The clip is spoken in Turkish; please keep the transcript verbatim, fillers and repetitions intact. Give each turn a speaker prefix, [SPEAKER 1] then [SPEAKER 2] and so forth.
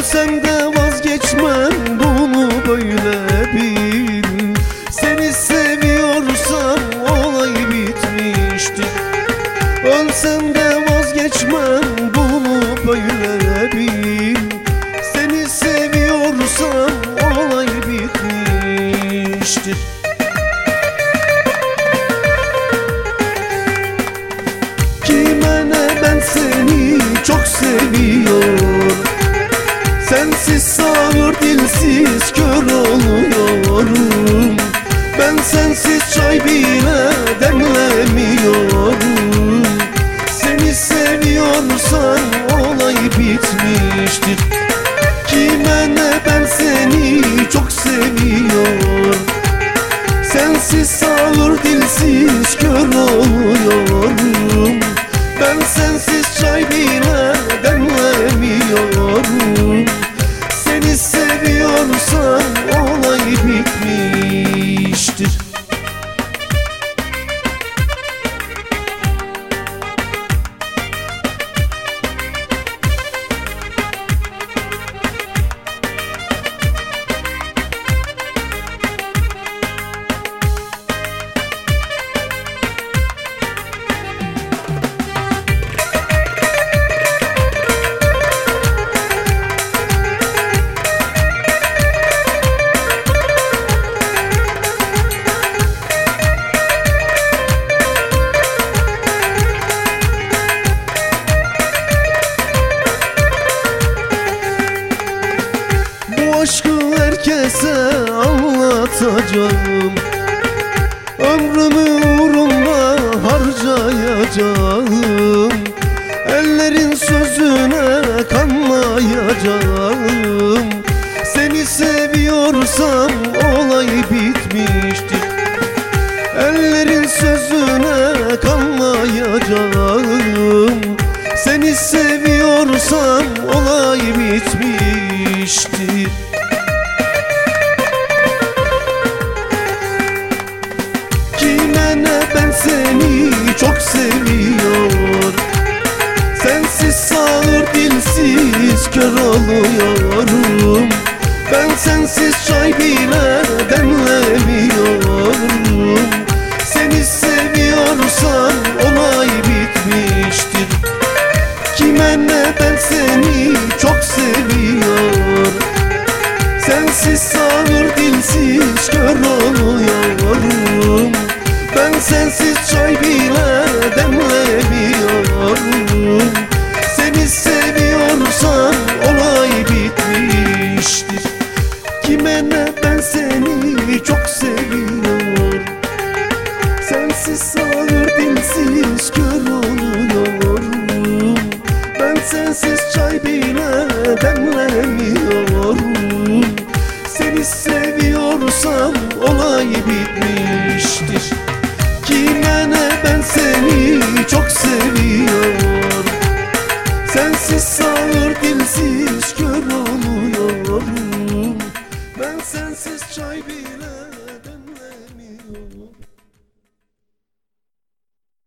[SPEAKER 1] Ölsem de vazgeçmem, bunu böyle bil. Seni seviyorsam olay bitmiştir. Ölsem de vazgeçmem, bunu böyle bil. Seni seviyorsam olay bitmiştir. Kime ne, ben seni çok seviyorum. Sensiz sağır dilsiz kör oluyorum. Ben sensiz çay bile demlemiyorum. Seni seviyorsan olay bitmiştir. Kime ne, ben seni çok seviyorum. Sensiz sağır dilsiz kör oluyorum. Ben sensiz çay bile demlemiyorum. Seni seviyorsan olay bitmiştir. Aşkı herkese anlatacağım. Ömrümü uğrunda harcayacağım. Ellerin sözüne kanmayacağım. Seni seviyorsam olay bitmiştir. Ellerin sözüne kanmayacağım. Seni seviyorsam olay bitmiştir. Kime ne, ben seni çok seviyorum. Sensiz sağır dilsiz kör oluyorum. Ben sensiz çay bile